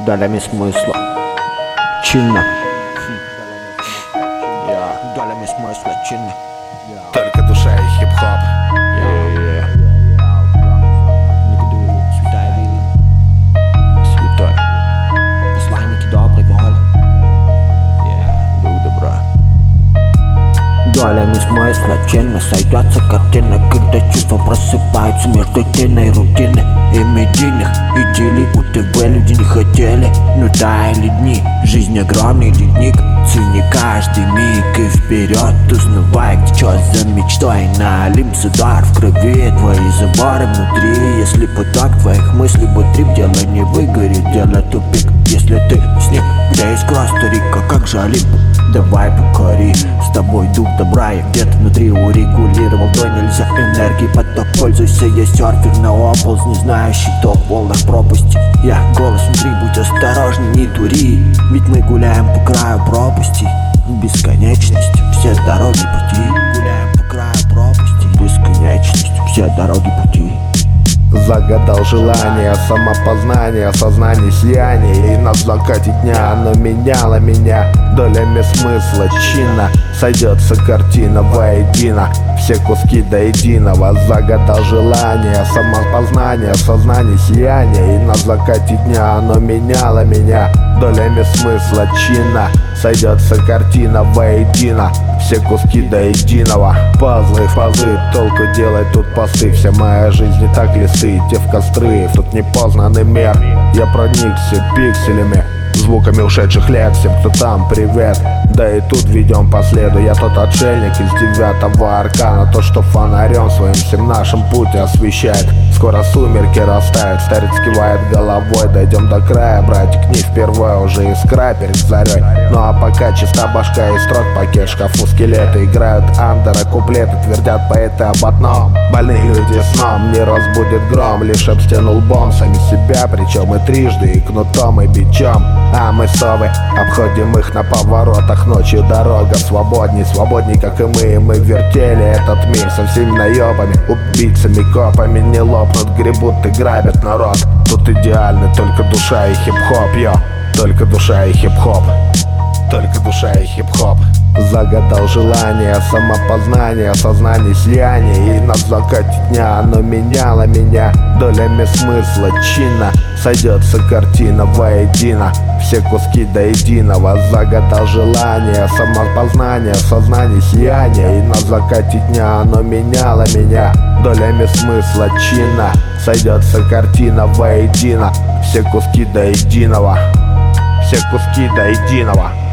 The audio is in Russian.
долями смысла. Чинно. Долями смысла, чинно. Только душа и хип-хоп. Святая Вилла. Святой. Посланники доброй воли. Дух добра. Долями смысла чинно сойдется картина, когда чувства просыпаются между тиной и рутиной. И медийных идиллий у ТВ люди не хотели. Ну таяли дни, жизнь огромный ледник. Цени каждый миг и вперед, узнавай, где чё за мечтой. На Олимпс удар в крови, твои заборы внутри. Если поток твоих мыслей бутрит, дело не выгорит, дело тупик. Если ты с ним, где искра старика, как же Олимп? Давай покори, с тобой дух добра. Я где-то внутри урегулировал, то нельзя энергии поток. Пользуйся, я серфер на оползни, знающий топ в волнах пропасти. Я голос внутри, будь осторожней, не дури. Ведь мы гуляем по краю пропасти. В бесконечность все дороги пути. Гуляем по краю пропасти. В бесконечность все дороги пути. Загадал желание, самопознание, сознание, сияние. И на закате дня оно меняло меня долями смысла, чинно. Сойдется картина воедино, все куски до единого. Загадал желание, самопознание, сознание, сияние. И на закате дня оно меняло меня долями смысла, чинно. Сойдется картина воедино, все куски до единого. Пазлы и фазы, толку делать тут посты. Вся моя жизнь не так лисы, те в костры. Тут непознанный мир, я проникся пикселями, звуками ушедших лет. Всем, кто там, привет. Да и тут ведем по следу. Я тот отшельник из 9-го аркана, то, что фонарем своим всем нашим путь освещает. Скоро сумерки растают, старец кивает головой. Дойдем до края, братик, не впервые, уже искра перед зарей. Ну а пока чиста башка и строк, пакет, шкафу скелеты. Играют андеры, куплеты, твердят поэты об одном: больные люди сном не разбудит гром. Лишь об стену лбом сами себя, причем и трижды, и кнутом, и бичом. А мы совы, обходим их на поворотах. Ночью дорога свободней, свободней, как и мы вертели этот мир со всеми наебами, убийцами, копами. Не лопнут, гребут и грабят народ. Тут идеально только душа и хип-хоп, йо. Только душа и хип-хоп. Только душа и хип-хоп. Загадал желание, самопознание, сознание, сияние. И на закате дня оно меняло меня долями смысла, чинно. Сойдется картина воедино, все куски до единого. Загадал желание, самопознание, сознание, сияние. И на закате дня оно меняло меня долями смысла, чинно. Сойдется картина воедино, все куски до единого. Все куски до единого.